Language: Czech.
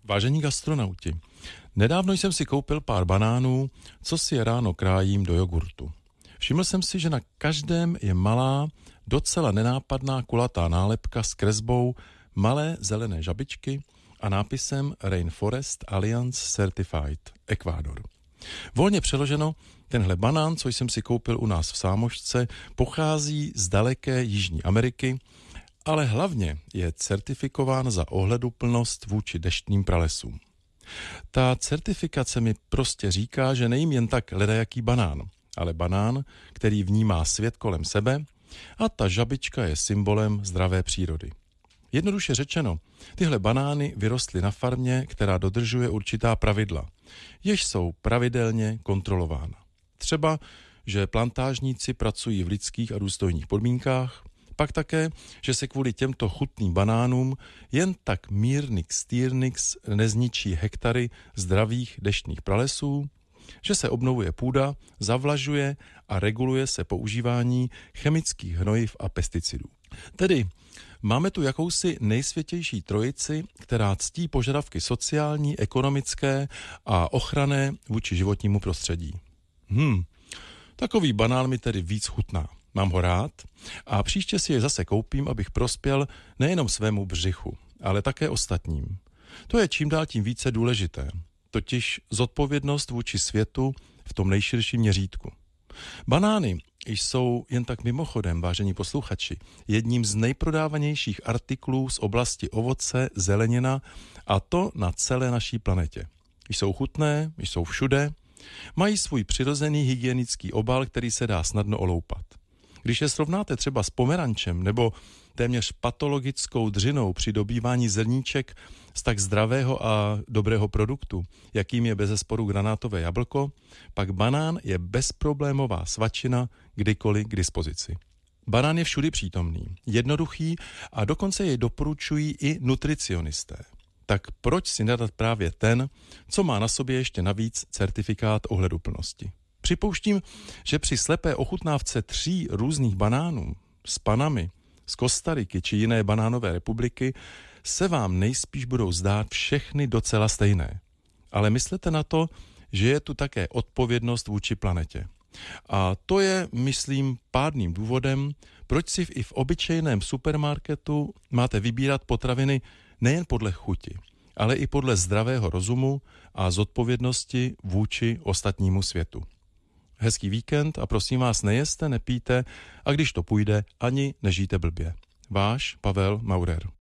Vážení gastronauti, nedávno jsem si koupil pár banánů, co si je ráno krájím do jogurtu. Všiml jsem si, že na každém je malá, docela nenápadná kulatá nálepka s kresbou malé zelené žabičky a nápisem Rainforest Alliance Certified, Ekvádor. Volně přeloženo, tenhle banán, co jsem si koupil u nás v Sámošce, pochází z daleké Jižní Ameriky, ale hlavně je certifikován za ohleduplnost vůči deštným pralesům. Ta certifikace mi prostě říká, že nejím jen tak ledajaký banán, ale banán, který vnímá svět kolem sebe a ta žabička je symbolem zdravé přírody. Jednoduše řečeno, tyhle banány vyrostly na farmě, která dodržuje určitá pravidla, jež jsou pravidelně kontrolována. Třeba, že plantážníci pracují v lidských a důstojných podmínkách, pak také, že se kvůli těmto chutným banánům jen tak mírnix nezničí hektary zdravých deštných pralesů, že se obnovuje půda, zavlažuje a reguluje se používání chemických hnojiv a pesticidů. Tedy máme tu jakousi nejsvětější trojici, která ctí požadavky sociální, ekonomické a ochranné vůči životnímu prostředí. Takový banán mi tedy víc chutná. Mám ho rád a příště si je zase koupím, abych prospěl nejenom svému břichu, ale také ostatním. To je čím dál tím více důležité, totiž zodpovědnost vůči světu v tom nejširším měřítku. Banány jsou jen tak mimochodem, vážení posluchači, jedním z nejprodávanějších artiklů z oblasti ovoce, zelenina a to na celé naší planetě. Jsou chutné, jsou všude, mají svůj přirozený hygienický obal, který se dá snadno oloupat. Když je srovnáte třeba s pomerančem nebo téměř patologickou dřinou při dobývání zrníček z tak zdravého a dobrého produktu, jakým je bezesporu granátové jablko, pak banán je bezproblémová svačina kdykoliv k dispozici. Banán je všudy přítomný, jednoduchý a dokonce jej doporučují i nutricionisté. Tak proč si nedat právě ten, co má na sobě ještě navíc certifikát ohleduplnosti? Připouštím, že při slepé ochutnávce 3 různých banánů s panami z Kostariky či jiné banánové republiky se vám nejspíš budou zdát všechny docela stejné. Ale myslete na to, že je tu také odpovědnost vůči planetě. A to je, myslím, pádným důvodem, proč si i v obyčejném supermarketu máte vybírat potraviny nejen podle chuti, ale i podle zdravého rozumu a zodpovědnosti vůči ostatnímu světu. Hezký víkend a prosím vás, nejeste, nepijte a když to půjde, ani nežijte blbě. Váš Pavel Maurer.